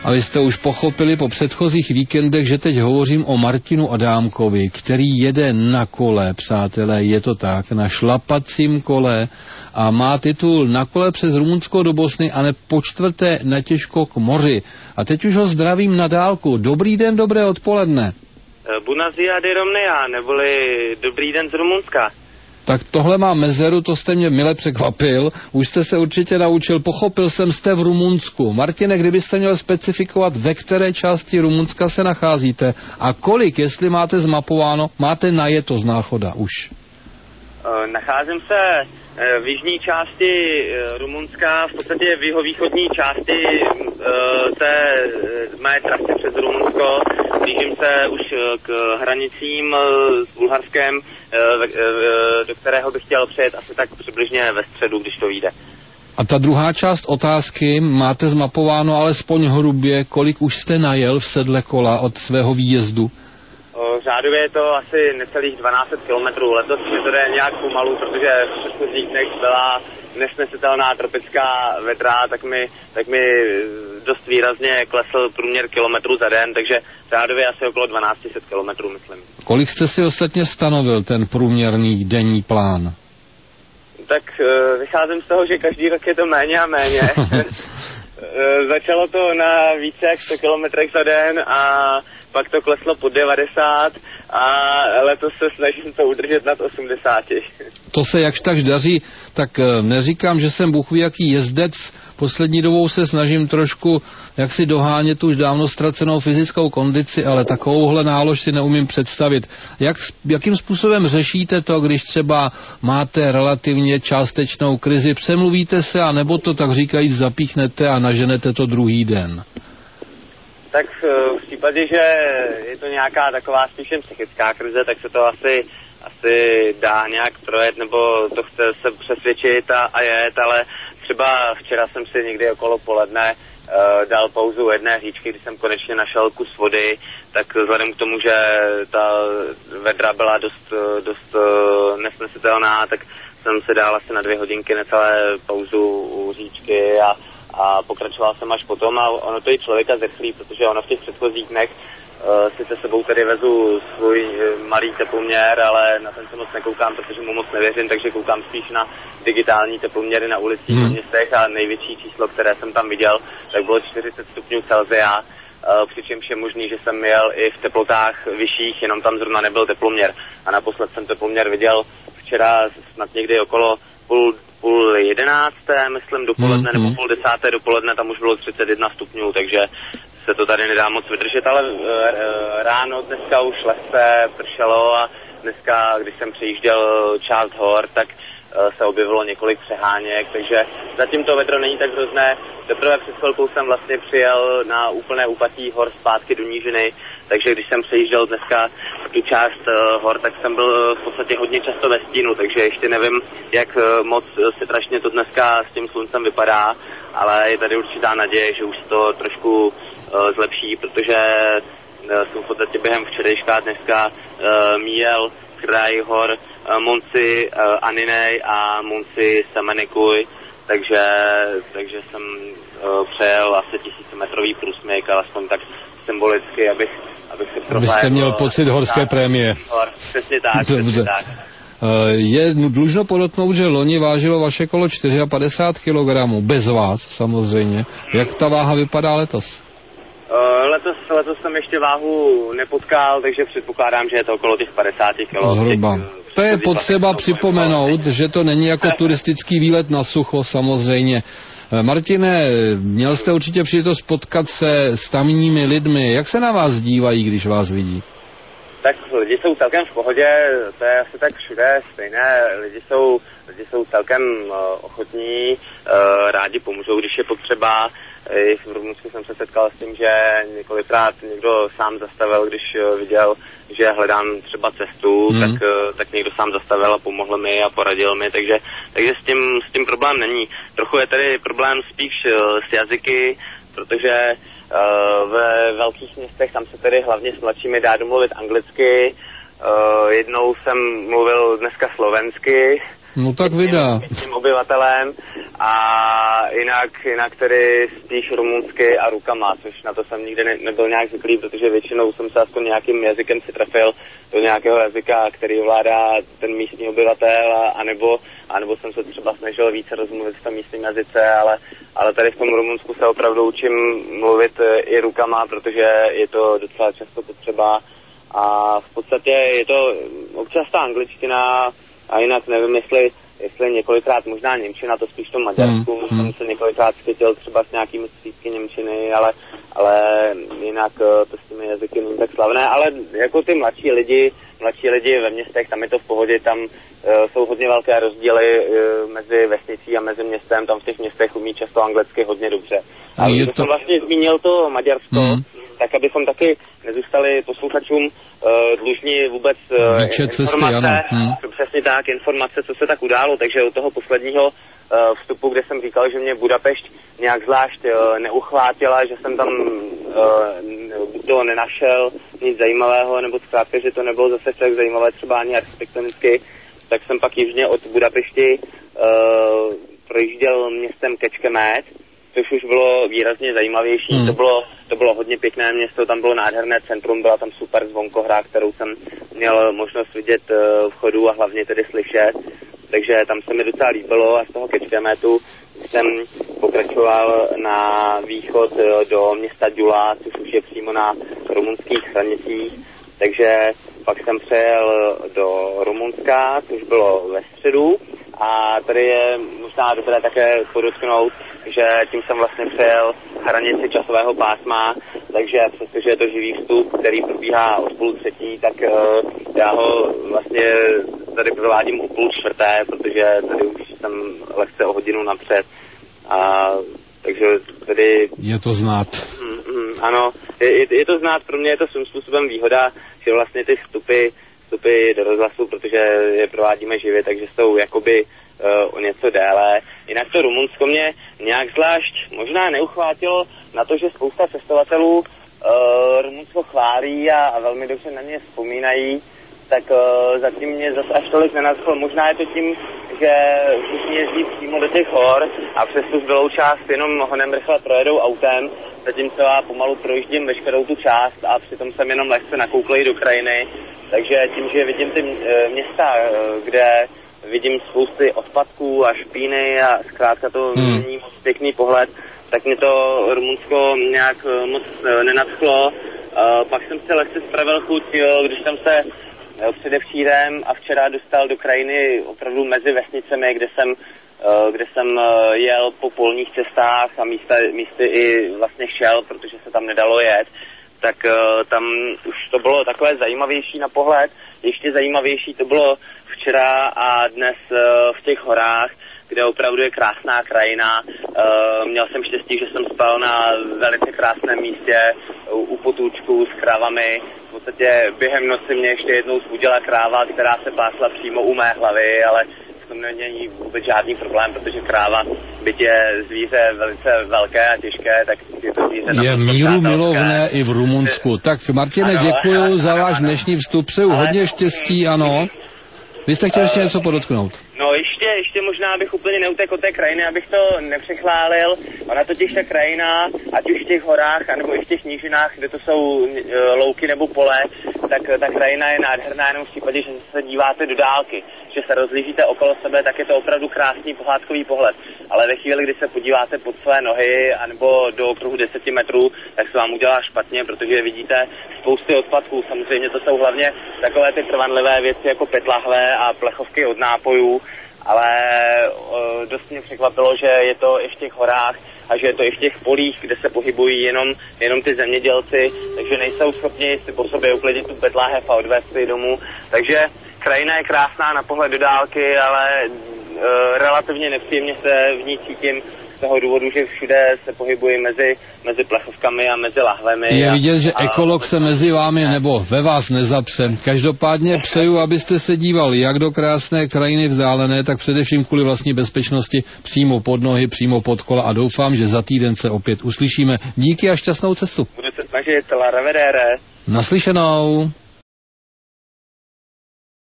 A vy jste už pochopili po předchozích víkendech, že teď hovořím o Martinu Adámkovi, který jede na kole, přátelé, je to tak, na šlapacím kole a má titul na kole přes Rumunsko do Bosny a ne po čtvrté na těžko k moři. A teď už ho zdravím na dálku. Dobrý den, dobré odpoledne. Bună ziua de România, neboli dobrý den z Rumunska. Tak tohle má mezeru, to jste mě mile překvapil. Už jste se určitě naučil, pochopil jsem, jste v Rumunsku. Martine, kdybyste měl specifikovat, ve které části Rumunska se nacházíte a kolik, jestli máte zmapováno, máte najeto z náchoda už? Nacházím se v jižní části Rumunska, v podstatě v jihovýchodní části té mé trasy přes Rumunsko. Blížím se už k hranicím s Bulharskem, do kterého bych chtěl přijet asi tak přibližně ve středu, když to vyjde. A ta druhá část otázky, máte zmapováno alespoň hrubě, kolik už jste najel v sedle kola od svého výjezdu? Řádově je to asi necelých 1200 kilometrů. Letos je to jde nějak pomalu, protože v předchozích dnech byla nesnesitelná tropická vedra, tak mi dost výrazně klesl průměr kilometrů za den, takže řádově asi okolo 1200 kilometrů, myslím. Kolik jste si ostatně stanovil ten průměrný denní plán? Tak vycházím z toho, že každý rok je to méně a méně. Začalo to na více jak 100 kilometrech za den a pak to kleslo pod 90 a letos se snažím to udržet nad 80. To se jakž takž daří, tak neříkám, že jsem bůh ví jaký jezdec. Poslední dobou se snažím trošku jaksi dohánět už dávno ztracenou fyzickou kondici, ale takovouhle nálož si neumím představit. Jakým způsobem řešíte to, když třeba máte relativně částečnou krizi? Přemluvíte se, anebo to tak říkajíc zapíchnete a naženete to druhý den? Tak v případě, že je to nějaká taková spíše psychická krize, tak se to asi dá nějak projet, nebo to chce se přesvědčit a jet, ale třeba včera jsem si někdy okolo poledne dal pauzu jedné říčky, když jsem konečně našel kus vody, tak vzhledem k tomu, že ta vedra byla dost nesnesitelná, tak jsem si dal asi na 2 hodinky necelé pauzu u říčky a pokračoval jsem až potom a ono to i člověka zrychlí, protože ono v těch předchozích dnech sice sebou tady vezu svůj malý teploměr, ale na ten se moc nekoukám, protože mu moc nevěřím, takže koukám spíš na digitální teploměry na ulicích v městech a největší číslo, které jsem tam viděl, tak bylo 40 stupňů Celsia, přičemž je možný, že jsem jel i v teplotách vyšších, jenom tam zrovna nebyl teploměr a naposled jsem teploměr viděl včera snad někdy okolo půl 11, myslím, dopoledne, nebo půl 10 dopoledne, tam už bylo 31 stupňů, takže se to tady nedá moc vydržet, ale ráno dneska už lehce pršelo a dneska, když jsem přejížděl část hor, tak se objevilo několik přeháněk, takže zatím to vedro není tak hrozné. Teprve před chvilkou jsem vlastně přijel na úplné úpatí hor zpátky do nížiny, takže když jsem přejížděl dneska tu část hor, tak jsem byl v podstatě hodně často ve stínu, takže ještě nevím, jak moc strašně to dneska s tím sluncem vypadá, ale je tady určitá naděje, že už to trošku zlepší, protože jsem v podstatě během včerejška dneska míjel kraj hor Munci Aninej a Munci Semenikuj, takže jsem přejel asi 1000metrový průsmyk, alespoň tak symbolicky, abych si prohlédl. Abyste měl pocit horské prémie. Přesně tak, přesně tak. Je dlužno podotknout, že loni vážilo vaše kolo 54 kg, bez vás samozřejmě. Jak ta váha vypadá letos? Letos jsem ještě váhu nepotkal, takže předpokládám, že je to okolo těch 50 kg. Zhruba. To je potřeba připomenout, že to není jako turistický výlet na sucho samozřejmě. Martine, měl jste určitě příležitost potkat se s tamními lidmi. Jak se na vás dívají, když vás vidí? Tak lidi jsou celkem v pohodě, to je asi tak všude stejné. Lidi jsou celkem ochotní, rádi pomůžou, když je potřeba. I v Rumunsku jsem se setkal s tím, že několikrát někdo sám zastavil, když viděl, že hledám třeba cestu, tak někdo sám zastavil a pomohl mi a poradil mi, takže s tím problém není. Trochu je tady problém spíš s jazyky, protože ve velkých městech tam se tedy hlavně s mladšími dá domluvit anglicky. Jednou jsem mluvil dneska slovensky, No tak vydá. Místním obyvatelem a jinak tedy spíš rumunsky a rukama, což na to jsem nikdy nebyl nějak zvyklý, protože většinou jsem se aspoň nějakým jazykem si trefil do nějakého jazyka, který ovládá ten místní obyvatel, anebo jsem se třeba snažil více rozmluvit v tom místním jazyce, ale tady v tom Rumunsku se opravdu učím mluvit i rukama, protože je to docela často potřeba a v podstatě je to občas ta angličtina a jinak nevím, jestli několikrát možná němčina, to spíš v tom Maďarsku, jsem se několikrát schytil třeba s nějakými střípky němčiny, ale jinak to s těmi jazyky není tak slavné, ale jako ty mladší lidi ve městech, tam je to v pohodě, tam jsou hodně velké rozdíly mezi vesnicí a mezi městem, tam v těch městech umí často anglicky hodně dobře. A když jsem vlastně zmínil to Maďarsko, tak abychom taky nezůstali posluchačům dlužní vůbec informace, přesně tak, informace, co se tak událo, takže od toho posledního vstupu, kde jsem říkal, že mě Budapešť nějak zvlášť neuchvátila, že jsem tam to nenašel nic zajímavého, nebo zkrátka, že to nebylo zase tak zajímavé třeba ani architektonicky, tak jsem pak jižně od Budapešti projížděl městem Kecskemét, což už bylo výrazně zajímavější. To bylo hodně pěkné město, tam bylo nádherné centrum, byla tam super zvonkohra, kterou jsem měl možnost vidět v chodu a hlavně tedy slyšet. Takže tam se mi docela líbilo a z toho Kecskemetu jsem pokračoval na východ do města Gyula, což už je přímo na rumunských hranicích. Takže pak jsem přejel do Rumunska, což bylo ve středu. A tady je možná dobré také podotknout, že tím jsem vlastně přejel hranici časového pásma, takže přestože je to živý vstup, který probíhá od 2:30, tak já ho vlastně tady provádím o 3:30, protože tady už jsem lehce o hodinu napřed. Takže tady... Je to znát. Ano, je to znát, pro mě je to svým způsobem výhoda, že vlastně ty vstupy do rozhlasu, protože je provádíme živě, takže jsou jakoby o něco déle. Jinak to Rumunsko mě nějak zvlášť možná neuchvátilo na to, že spousta cestovatelů Rumunsko chválí a velmi dobře na ně vzpomínají, tak zatím mě zase až tolik nenadchlo. Možná je to tím, že všichni jezdí přímo do těch hor a přes tu zbylou část jenom honem rychle projedou autem, zatímco já pomalu projíždím veškerou tu část a přitom jsem jenom lehce nakouklej do krajiny. Takže tím, že vidím ty města, kde vidím spousty odpadků a špíny a zkrátka to není moc pěkný pohled, tak mě to Rumunsko nějak moc nenadchlo. Pak jsem se lehce spravil chuť, když jsem se předevčírem a včera dostal do krajiny opravdu mezi vesnicemi, kde jsem jel po polních cestách a místy i vlastně šel, protože se tam nedalo jet, tak tam už to bylo takové zajímavější na pohled. Ještě zajímavější to bylo včera a dnes v těch horách, kde opravdu je krásná krajina. Měl jsem štěstí, že jsem spal na velice krásném místě u potůčků s krávami. V podstatě během noci mě ještě jednou zbudila kráva, která se pásla přímo u mé hlavy, ale v tom není vůbec žádný problém, protože kráva, byť je zvíře velice velké a těžké, tak je to zvíře je míru milovné i v Rumunsku. Tak Martine, děkuji za váš dnešní vstup, přeju hodně štěstí, ano. Vy jste chtěl ještě něco podotknout? No ještě možná bych úplně neutekl od té krajiny, abych to nepřechlálil. Ona totiž ta krajina, ať už v těch horách, anebo i v těch nížinách, kde to jsou louky nebo pole, tak ta krajina je nádherná jenom v případě, že se díváte do dálky, že se rozlížíte okolo sebe, tak je to opravdu krásný pohádkový pohled. Ale ve chvíli, kdy se podíváte pod své nohy anebo do okruhu 10 metrů, tak se vám udělá špatně, protože vidíte spousty odpadků. Samozřejmě to jsou hlavně takové ty trvanlivé věci jako PET lahve a plechovky od nápojů, ale dost mě překvapilo, že je to i v těch horách a že je to i v těch polích, kde se pohybují jenom ty zemědělci, takže nejsou schopni si po sobě uklidit tu PET lahev a odvést si domů. Takže krajina je krásná na pohled do dálky, ale relativně nepříjemně se v ní cítím z toho důvodu, že všude se pohybují mezi plechovkami a mezi lahvemi. Je vidět, že ekolog se mezi vámi nebo ve vás nezapře. Každopádně přeju, abyste se dívali jak do krásné krajiny vzdálené, tak především kvůli vlastní bezpečnosti přímo pod nohy, přímo pod kola a doufám, že za týden se opět uslyšíme. Díky a šťastnou cestu. Budu se snažit, la revedere. Naslyšenou.